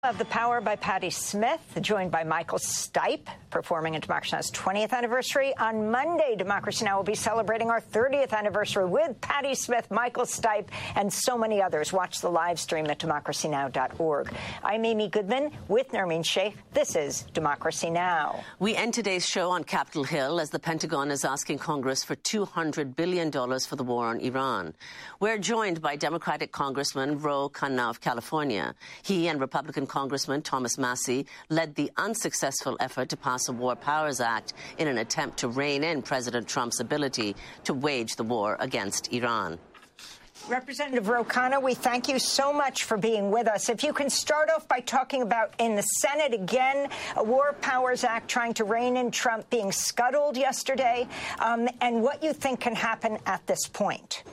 Of the Power by Patti Smith, joined by Michael Stipe, performing at Democracy Now!'s 20th anniversary. On Monday, Democracy Now! Will be celebrating our 30th anniversary with Patti Smith, Michael Stipe, and so many others. Watch the live stream at democracynow.org. I'm Amy Goodman with Nermeen Sheikh. This is Democracy Now! We end today's show on Capitol Hill as the Pentagon is asking Congress for $200 billion for the war on Iran. We're joined by Democratic Congressman Ro Khanna of California. He and Republican Congressman Thomas Massie led the unsuccessful effort to pass a War Powers Act in an attempt to rein in President Trump's ability to wage the war against Iran. Representative Ro Khanna, we thank you so much for being with us. If you can start off by talking about, in the Senate again, a War Powers Act trying to rein in Trump being scuttled yesterday, and what you think can happen at this point.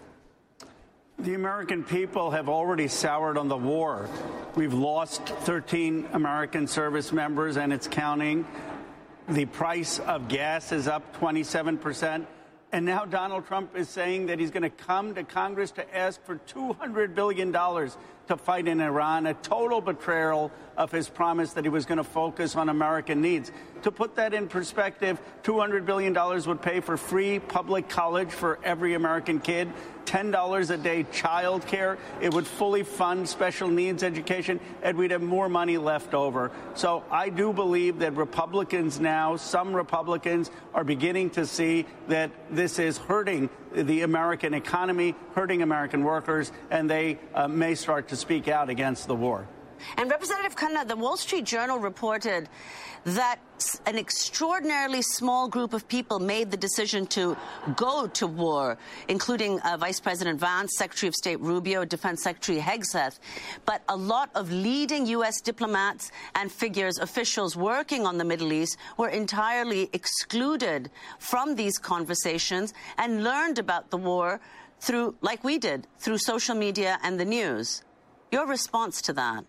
The American people have already soured on the war. We've lost 13 American service members, and it's counting. The price of gas is up 27%. And now Donald Trump is saying that he's going to come to Congress to ask for $200 billion to fight in Iran, a total betrayal of his promise that he was going to focus on American needs. To put that in perspective, $200 billion would pay for free public college for every American kid, $10 a day child care. It would fully fund special needs education, and we'd have more money left over. So I do believe that Republicans now, some Republicans, are beginning to see that this is hurting the American economy, hurting American workers, and they may start to speak out against the war. And Representative Khanna, the Wall Street Journal reported that an extraordinarily small group of people made the decision to go to war, including Vice President Vance, Secretary of State Rubio, Defense Secretary Hegseth. But a lot of leading U.S. diplomats and figures, officials working on the Middle East, were entirely excluded from these conversations and learned about the war through, like we did, through social media and the news. Your response to that?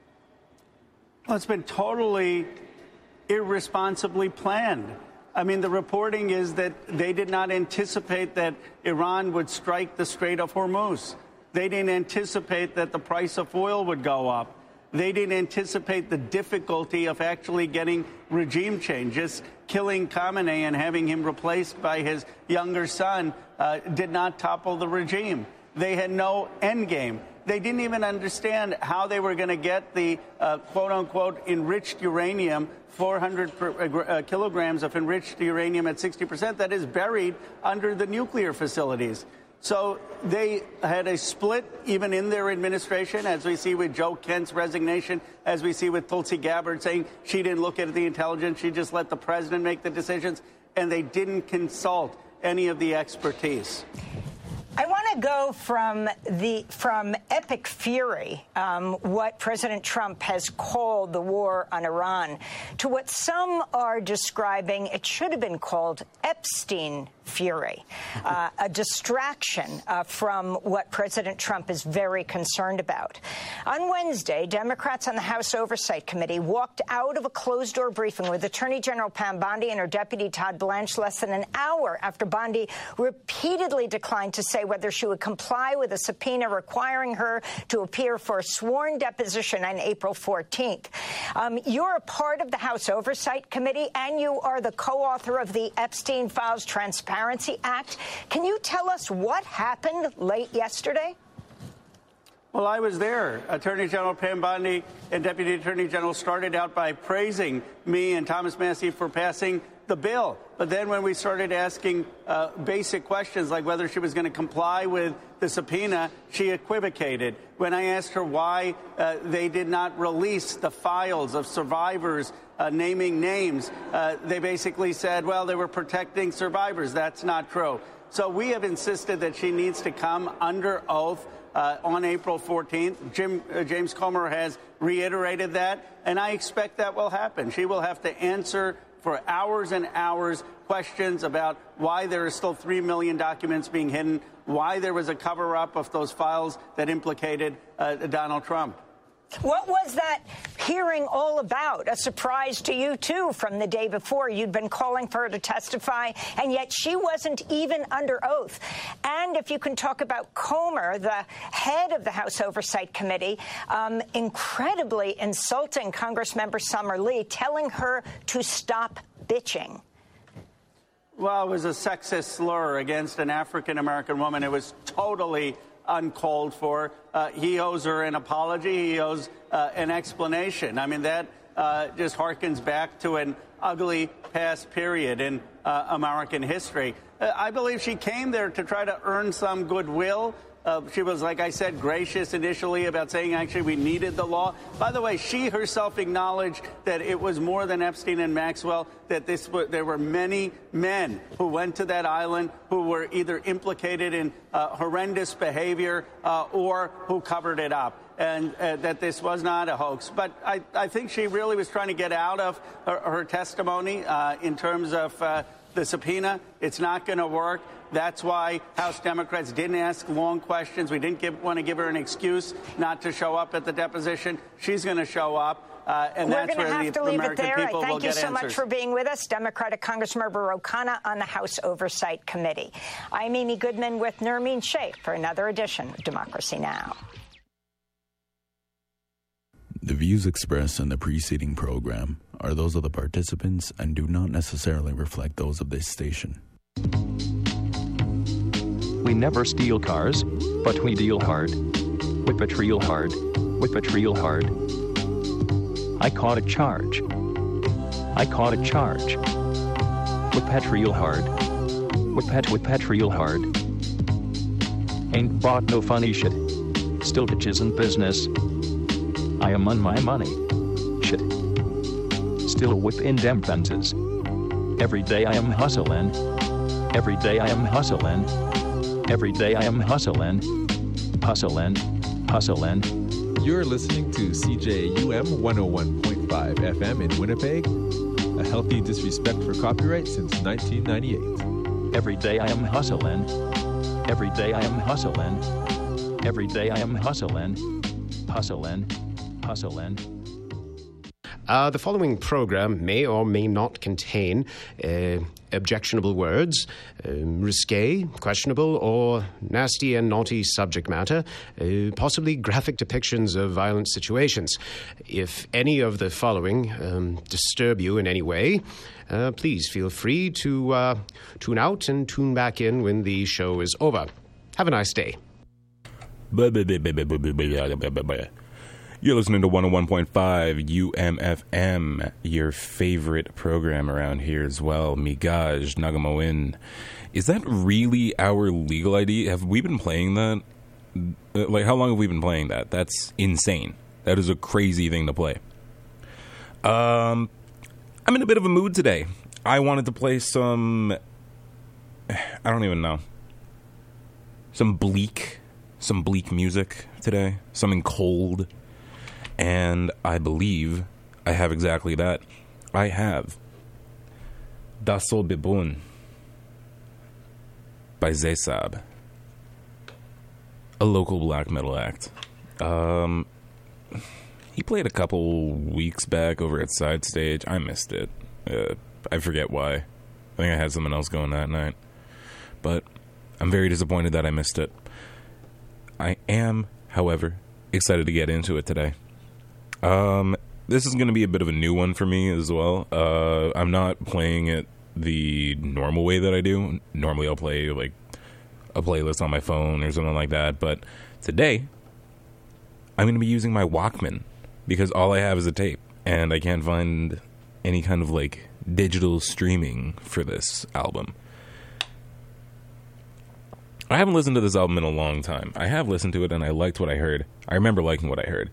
Well, it's been totally irresponsibly planned. I mean, the reporting is that they did not anticipate that Iran would strike the Strait of Hormuz. They didn't anticipate that the price of oil would go up. They didn't anticipate the difficulty of actually getting regime change. Just killing Khamenei and having him replaced by his younger son did not topple the regime. They had no end game. They didn't even understand how they were going to get the quote-unquote enriched uranium, 400 kilograms of enriched uranium at 60%, that is buried under the nuclear facilities. So they had a split even in their administration, as we see with Joe Kent's resignation, as we see with Tulsi Gabbard saying she didn't look at the intelligence, she just let the president make the decisions, and they didn't consult any of the expertise. I want to go from epic fury, what President Trump has called the war on Iran, to what some are describing, it should have been called Epstein fury, a distraction from what President Trump is very concerned about. On Wednesday, Democrats on the House Oversight Committee walked out of a closed-door briefing with Attorney General Pam Bondi and her deputy Todd Blanche less than an hour after Bondi repeatedly declined to say whether she would comply with a subpoena requiring her to appear for a sworn deposition on April 14th. You're a part of the House Oversight Committee, and you are the co-author of the Epstein Files Transparency Act. Can you tell us what happened late yesterday? Well, I was there. Attorney General Pam Bondi and Deputy Attorney General started out by praising me and Thomas Massie for passing the bill. But then when we started asking basic questions like whether she was going to comply with the subpoena, she equivocated. When I asked her why they did not release the files of survivors naming names, they basically said, well, they were protecting survivors. That's not true. So we have insisted that she needs to come under oath on April 14th. James Comer has reiterated that, and I expect that will happen. She will have to answer for hours and hours questions about why there are still 3 million documents being hidden, why there was a cover-up of those files that implicated Donald Trump. What was that hearing all about. A surprise to you, too, from the day before. You'd been calling for her to testify, and yet she wasn't even under oath. And if you can talk about Comer, the head of the House Oversight Committee, incredibly insulting Congressmember Summer Lee, telling her to stop bitching. Well, it was a sexist slur against an African-American woman. It was totally uncalled for. He owes her an apology. He owes an explanation. I mean, that just harkens back to an ugly past period in American history. I believe she came there to try to earn some goodwill. She was, like I said, gracious initially about saying, actually, we needed the law. By the way, she herself acknowledged that it was more than Epstein and Maxwell, that there were many men who went to that island who were either implicated in horrendous behavior or who covered it up, and that this was not a hoax. But I think she really was trying to get out of her testimony in terms of the subpoena. It's not going to work. That's why House Democrats didn't ask long questions. We didn't want to give her an excuse not to show up at the deposition. She's going to show up. And we're that's going to where have the to leave American it there. people will Thank you get so answers. much for being with us, Democratic Congressmember Ro Khanna on the House Oversight Committee. I'm Amy Goodman with Nermeen Sheikh for another edition of Democracy Now! The views expressed in the preceding program are those of the participants and do not necessarily reflect those of this station. We never steal cars, but we deal hard. Whip it real hard. Whip it real hard. I caught a charge. I caught a charge. Whip it real hard. Whip it real hard. Ain't bought no funny shit. Still bitches in business. I am on my money. Shit. Still whipping them fences. Every day I am hustling. Every day I am hustling. Every day I am hustling. Hustling. Hustling. You're listening to CJUM 101.5 FM in Winnipeg. A healthy disrespect for copyright since 1998. Every day I am hustling. Every day I am hustling. Every day I am hustling. Hustling. Hustling. The following program may or may not contain objectionable words, risque, questionable, or nasty and naughty subject matter, possibly graphic depictions of violent situations. If any of the following disturb you in any way, please feel free to tune out and tune back in when the show is over. Have a nice day. You're listening to 101.5 UMFM, your favorite program around here as well. Migaj Nagamoin. Is that really our legal ID? Have we been playing that? Like, how long have we been playing that? That's insane. That is a crazy thing to play. I'm in a bit of a mood today. I wanted to play some... I don't even know. Some bleak music today. Something cold. And I believe I have exactly that. I have Das soll Bibun by Zaysab, a local black metal act. He played a couple weeks back over at Side Stage. I missed it. I forget why. I think I had something else going that night. But I'm very disappointed that I missed it. I am, however, excited to get into it today. This is going to be a bit of a new one for me as well. I'm not playing it the normal way that I do. Normally I'll play like a playlist on my phone or something like that. But today I'm going to be using my Walkman because all I have is a tape and I can't find any kind of like digital streaming for this album. I haven't listened to this album in a long time. I have listened to it and I liked what I heard. I remember liking what I heard.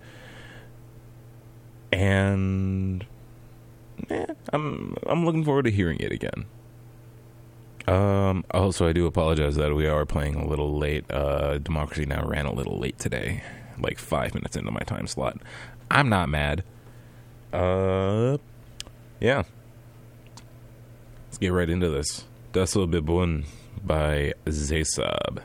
And I'm looking forward to hearing it again. Also, I do apologize that we are playing a little late. Democracy Now! Ran a little late today, like 5 minutes into my time slot. I'm not mad. Yeah. Let's get right into this. Das soll Bibun by Zaysab.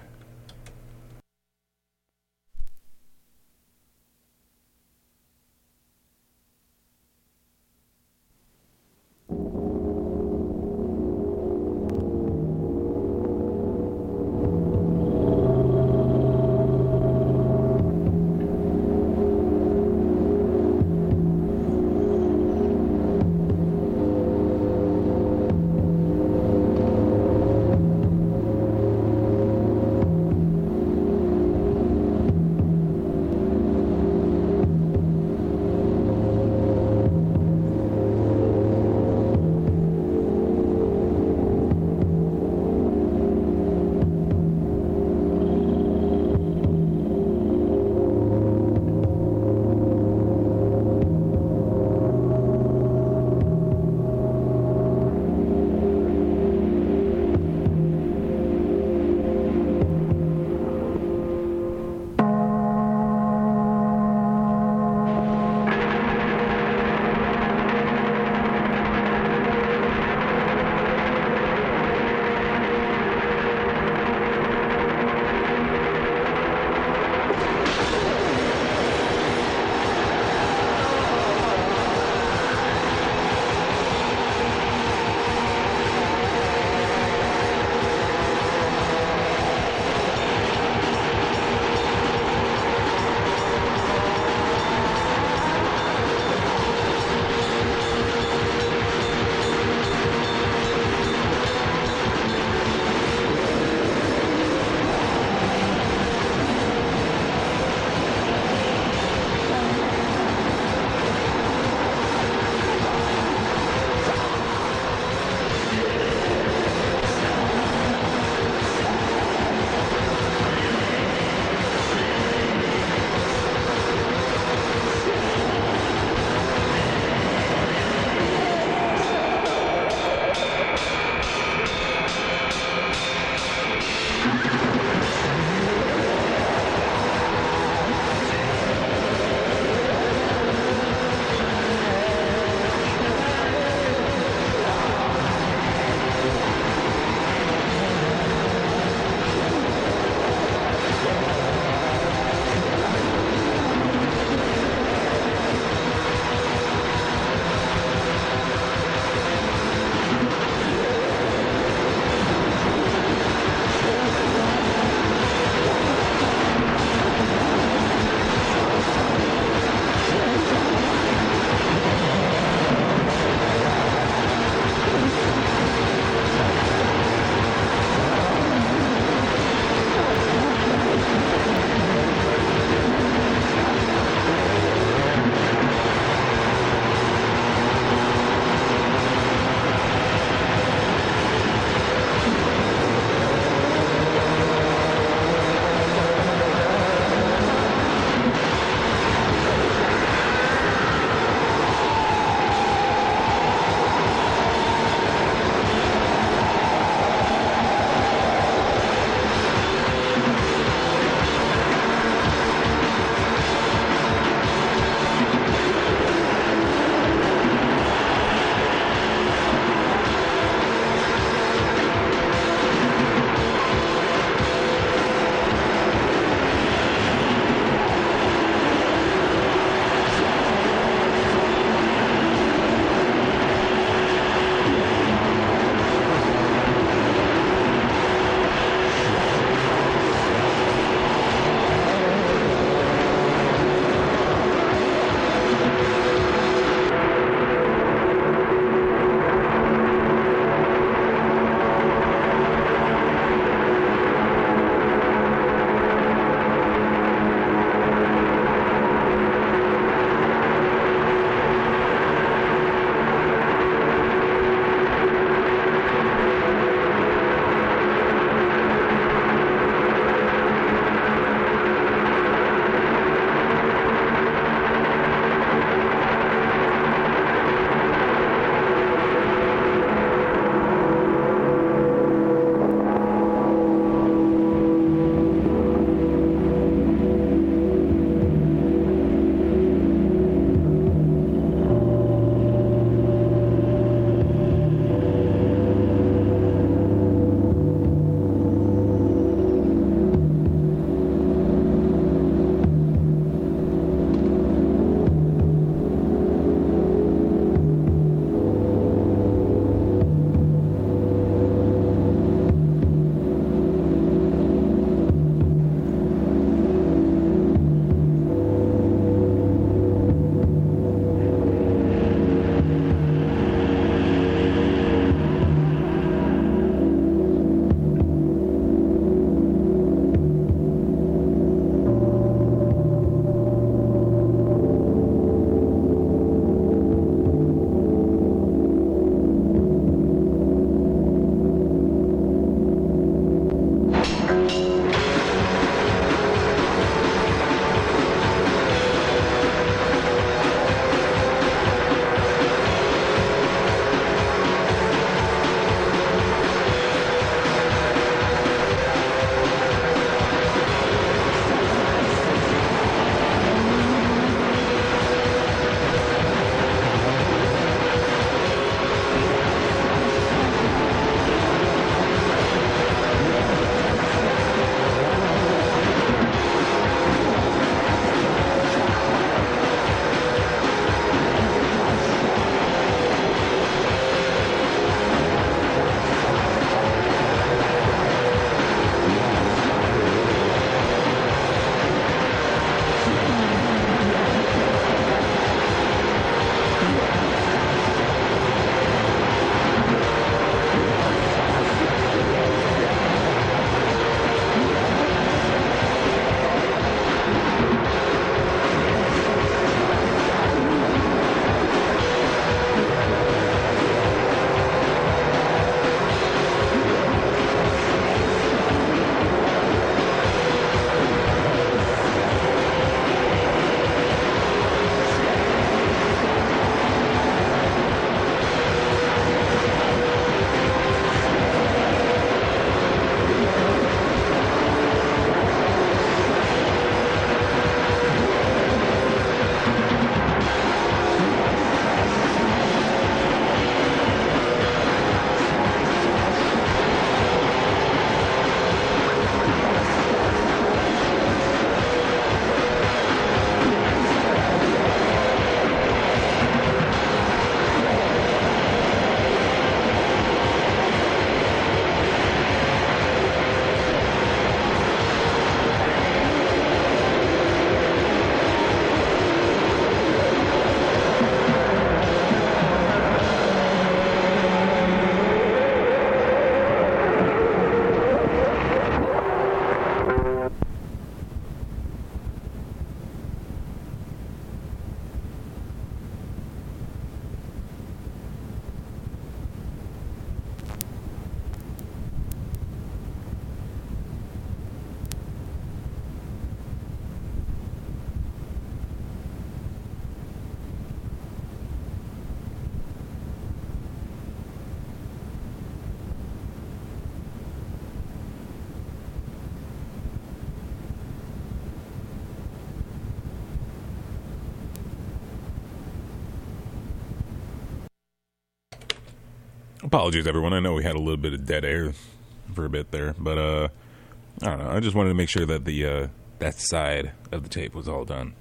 Apologies, everyone. I know we had a little bit of dead air for a bit there, but I don't know. I just wanted to make sure that the that side of the tape was all done.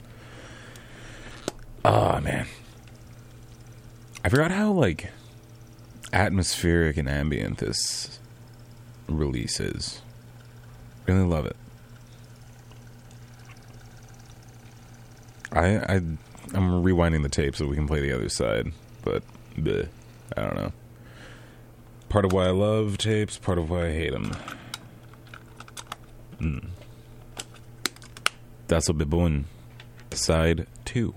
Oh, man. I forgot how, like, atmospheric and ambient this release is. Really love it. I'm rewinding the tape so we can play the other side, but bleh, I don't know. Part of why I love tapes, part of why I hate them. Das so Bibun, side 2.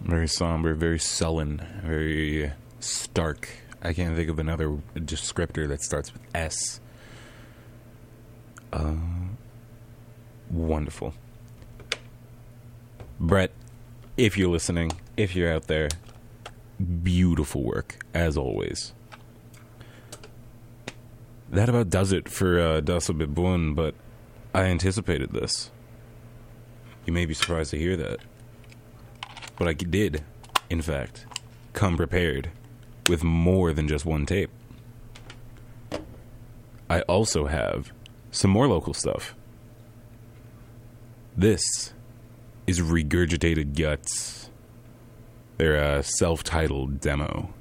Very somber, very sullen, very stark. I can't think of another descriptor that starts with S. Wonderful. Brett, if you're listening, if you're out there, beautiful work, as always. That about does it for Das Bibun, but I anticipated this. You may be surprised to hear that. But I did, in fact, come prepared with more than just one tape. I also have some more local stuff. This is Regurgitated Guts. Their self-titled demo.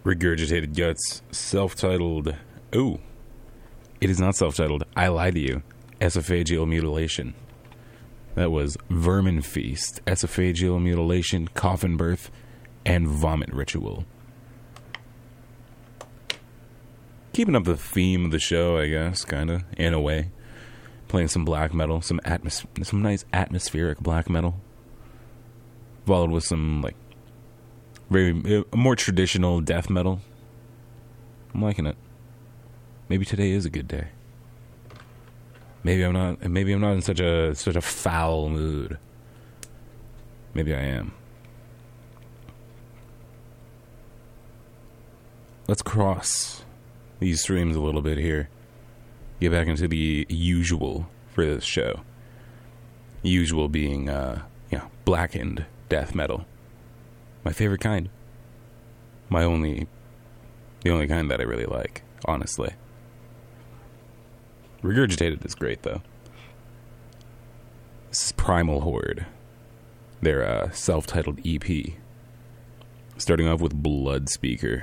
Regurgitated Guts, self-titled... Oh, it is not self-titled. I Lie to You. Esophageal Mutilation. That was Vermin Feast, Esophageal Mutilation, Coffin Birth, and Vomit Ritual. Keeping up the theme of the show, I guess, kind of, in a way. Playing some black metal, some nice atmospheric black metal. Followed with some, like, very more traditional death metal. I'm liking it. Maybe today is a good day. Maybe I'm not in such a foul mood. Maybe I am. Let's cross these streams a little bit here. Get back into the usual for this show. Usual being blackened death metal. My favorite kind. The only kind that I really like, honestly. Regurgitated is great, though. This is Primal Horde. Their self-titled EP. Starting off with Blood Speaker.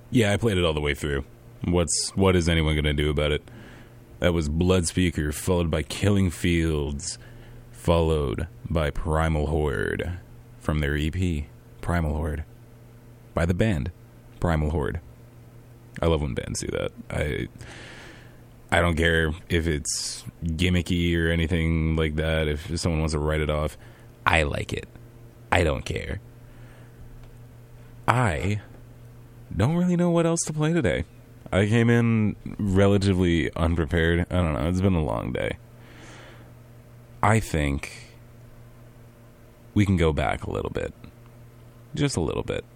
Yeah, I played it all the way through. What is anyone going to do about it? That was Bloodspeaker, followed by Killing Fields, followed by Primal Horde from their EP, Primal Horde, by the band Primal Horde. I love when bands do that. I don't care if it's gimmicky or anything like that. If someone wants to write it off, I like it. I don't care. I don't really know what else to play today. I came in relatively unprepared. I don't know. It's been a long day. I think we can go back a little bit. Just a little bit.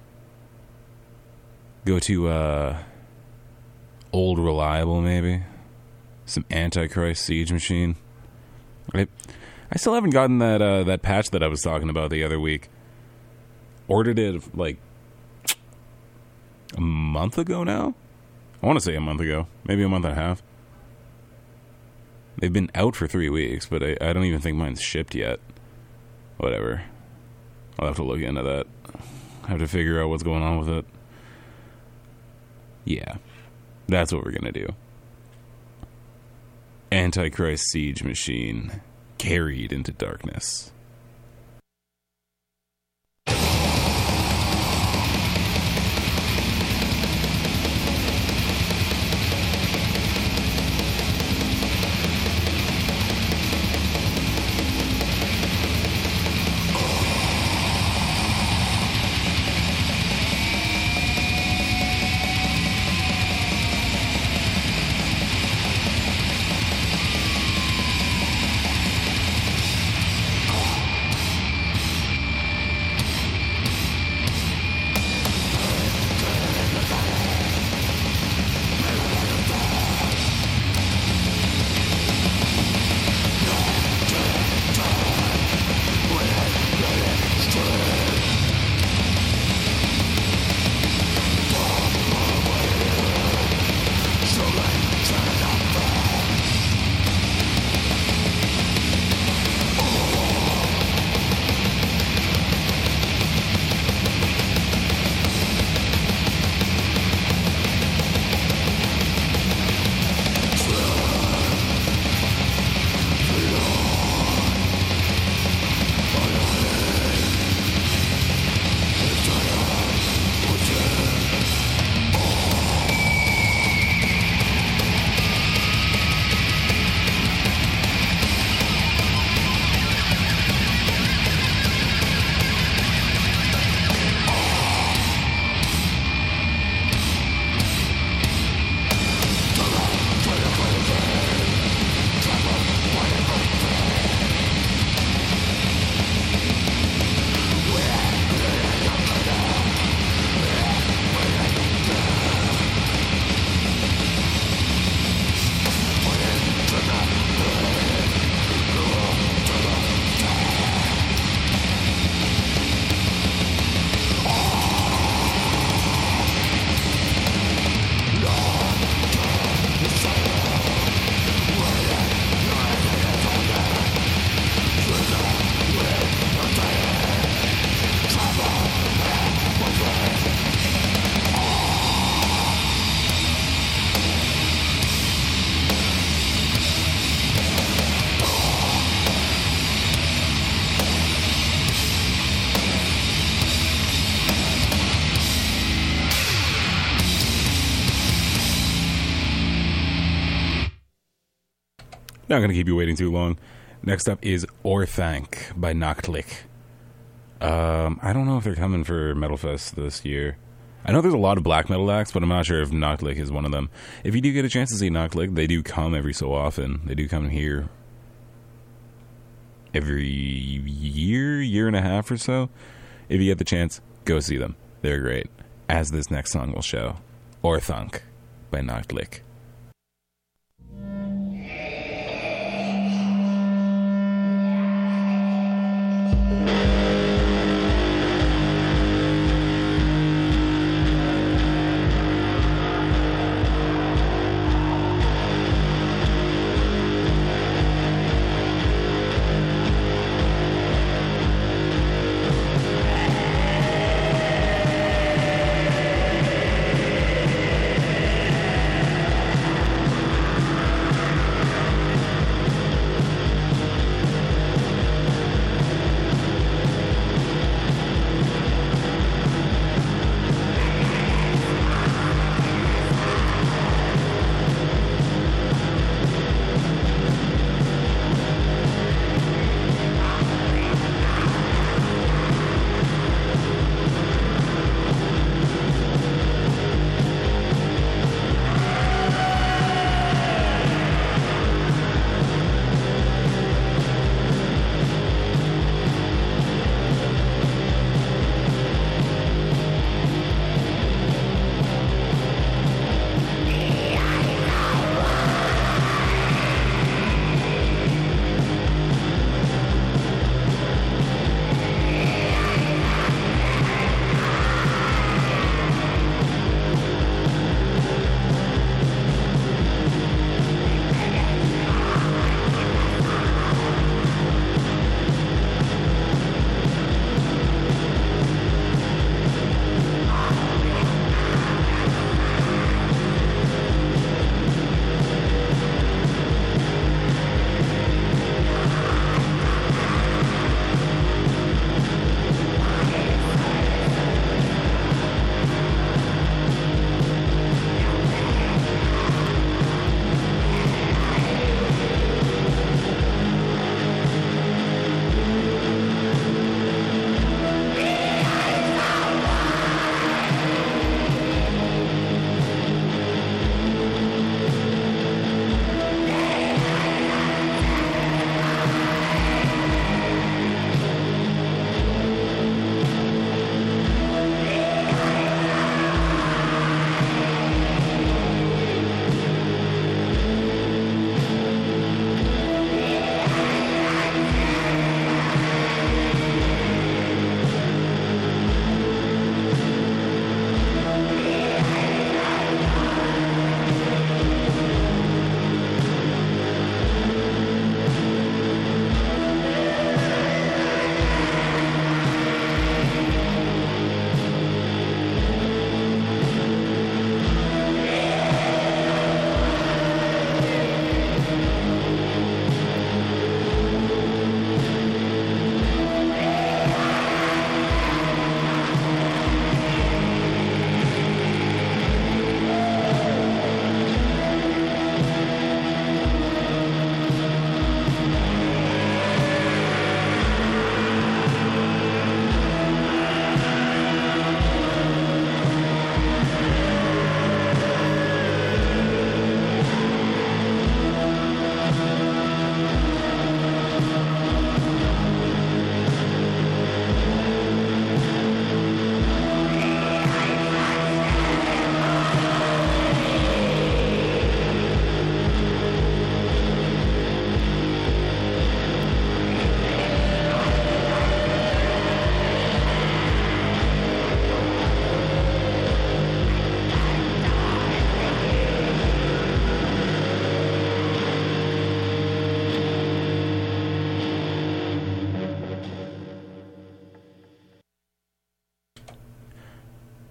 Go to Old Reliable, maybe. Some Antichrist Siege Machine. I still haven't gotten that patch that I was talking about the other week. Ordered it like a month ago now? I want to say a month ago. Maybe a month and a half. They've been out for 3 weeks, but I don't even think mine's shipped yet. Whatever. I'll have to look into that. I have to figure out what's going on with it. Yeah. That's what we're going to do. Antichrist Siege Machine. Carried into Darkness. Not going to keep you waiting too long. Next up is Orthanc by Nachtlich. I don't know if they're coming for Metal Fest this year. I know there's a lot of black metal acts, but I'm not sure if Nachtlich is one of them. If you do get a chance to see Nachtlich, they do come every so often. They do come here every year and a half or so. If you get the chance, go see them. They're great. As this next song will show. Orthanc by Nachtlich.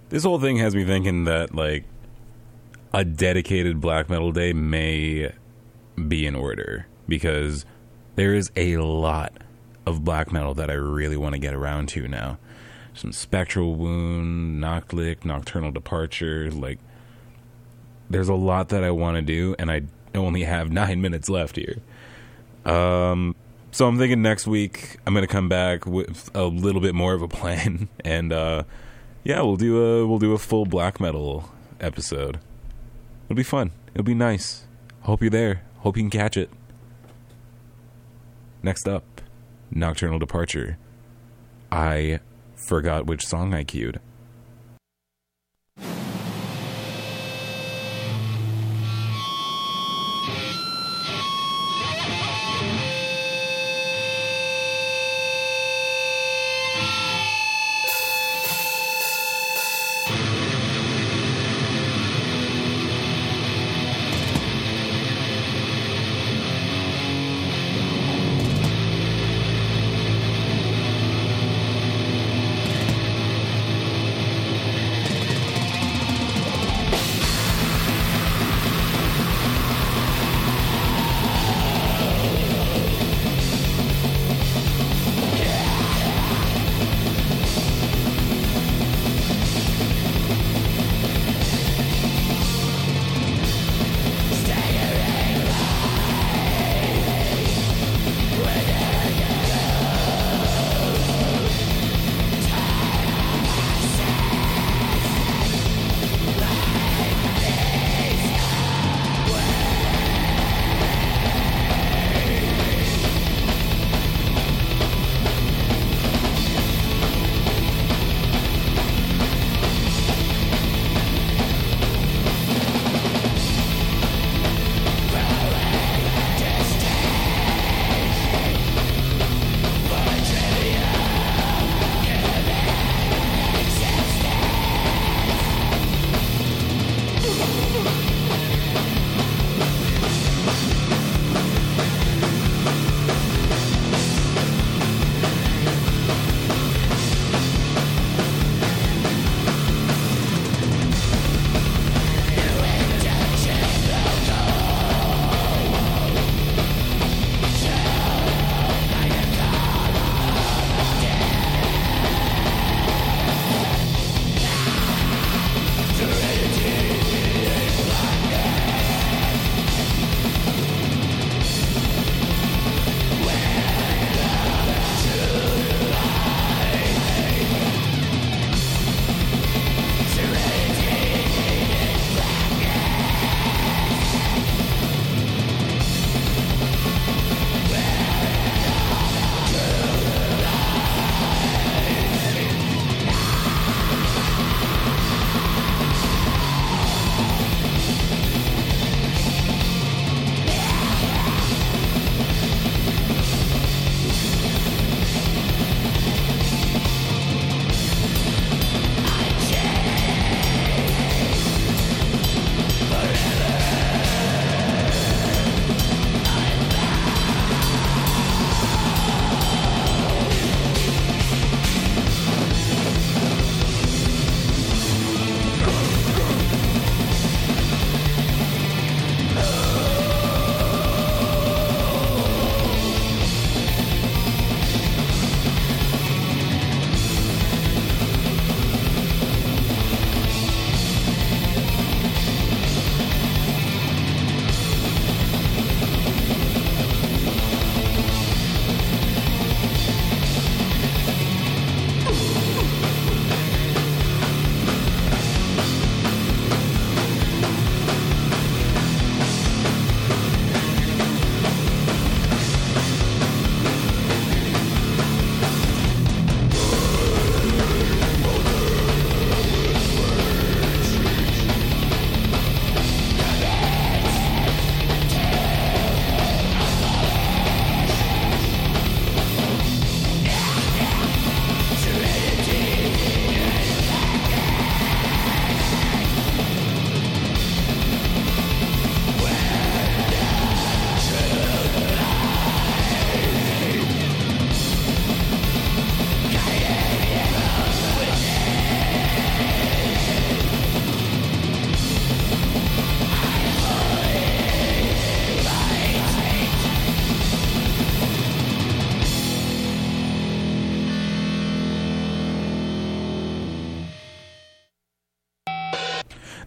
This whole thing has me thinking that, like, a dedicated black metal day may be in order, because there is a lot of black metal that I really want to get around to now. Some Spectral Wound, Nachtlicht, Nocturnal Departure. Like, there's a lot that I want to do, and I only have 9 minutes left here. So I'm thinking next week I'm going to come back with a little bit more of a plan, and yeah, we'll do a full black metal episode. It'll be fun. It'll be nice. Hope you're there. Hope you can catch it. Next up, Nocturnal Departure. I forgot which song I queued.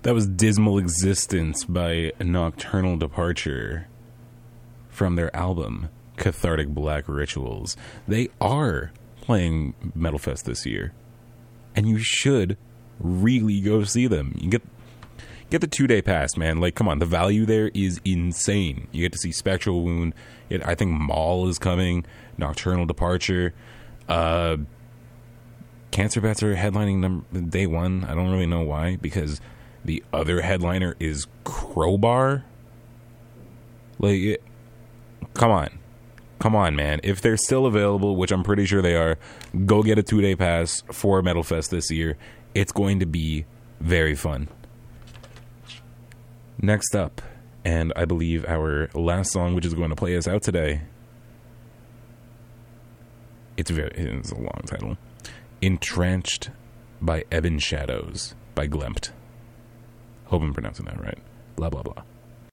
That was Dismal Existence by Nocturnal Departure from their album Cathartic Black Rituals. They are playing Metal Fest this year, and you should really go see them. You get the 2-day pass, man. Like, come on, the value there is insane. You get to see Spectral Wound. I think Maul is coming. Nocturnal Departure. Cancer Bats are headlining day one. I don't really know why, because the other headliner is Crowbar. Like, come on, man. If they're still available, which I'm pretty sure they are, go get a 2-day pass for Metal Fest this year. It's going to be very fun. Next up, and I believe our last song, which is going to play us out today. It's a long title. Entrenched by Ebon Shadows by Glempt. Hope I'm pronouncing that right. Blah, blah, blah.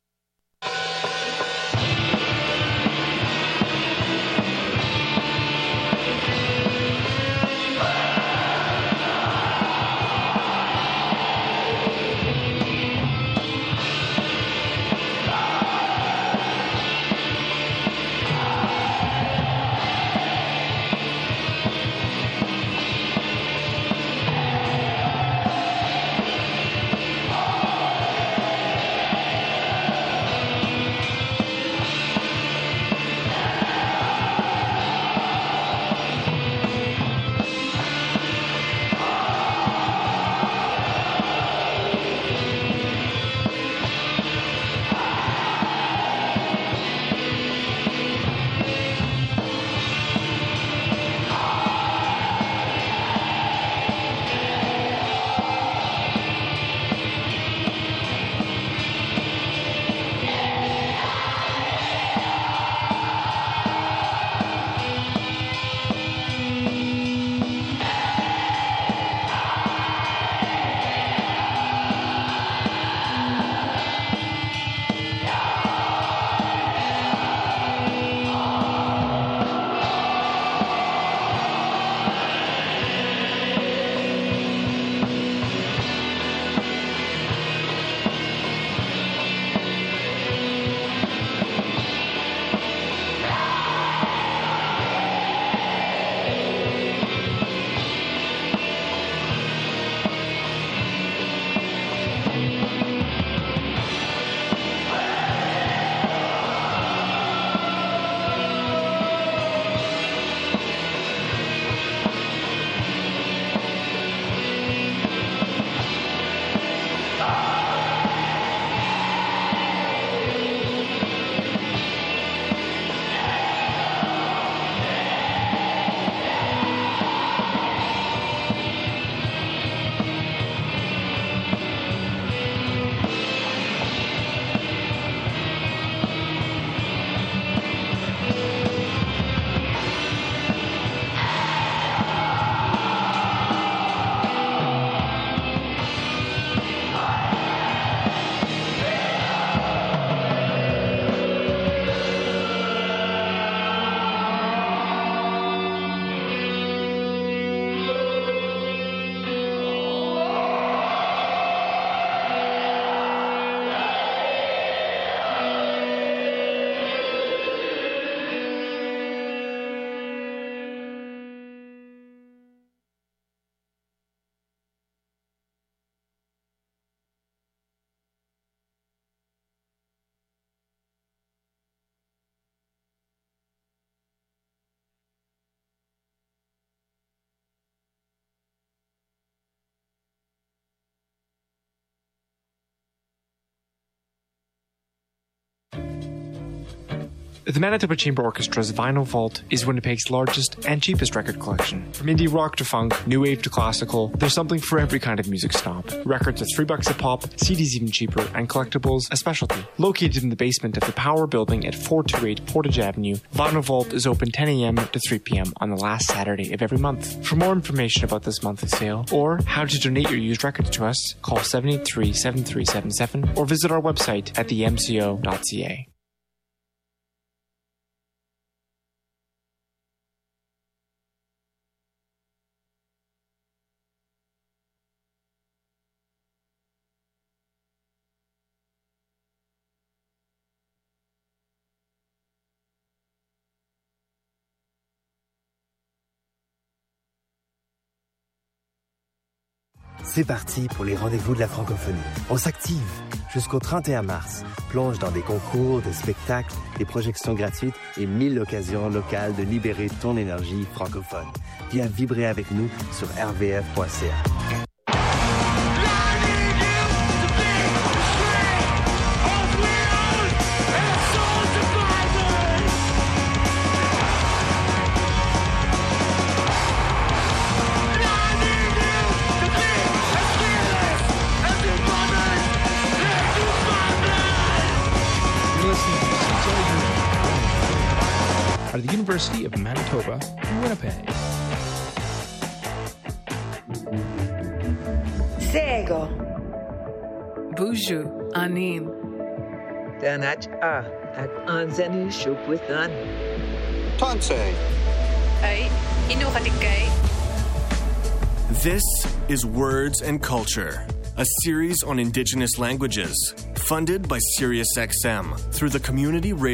The Manitoba Chamber Orchestra's Vinyl Vault is Winnipeg's largest and cheapest record collection. From indie rock to funk, new wave to classical, there's something for every kind of music snob. Records are $3 a pop, CDs even cheaper, and collectibles a specialty. Located in the basement of the Power Building at 428 Portage Avenue, Vinyl Vault is open 10 a.m. to 3 p.m. on the last Saturday of every month. For more information about this monthly sale, or how to donate your used records to us, call 783-7377 or visit our website at themco.ca. C'est parti pour les rendez-vous de la francophonie. On s'active jusqu'au 31 mars. Plonge dans des concours, des spectacles, des projections gratuites et 1000 occasions locales de libérer ton énergie francophone. Viens vibrer avec nous sur rvf.ca. Out of the University of Manitoba, Winnipeg. Sego. Buju Anin. Danach at Anzani Shupwithan. Tansei. Ay, Inuhatikay. This is Words and Culture, a series on Indigenous languages, funded by SiriusXM through the Community Radio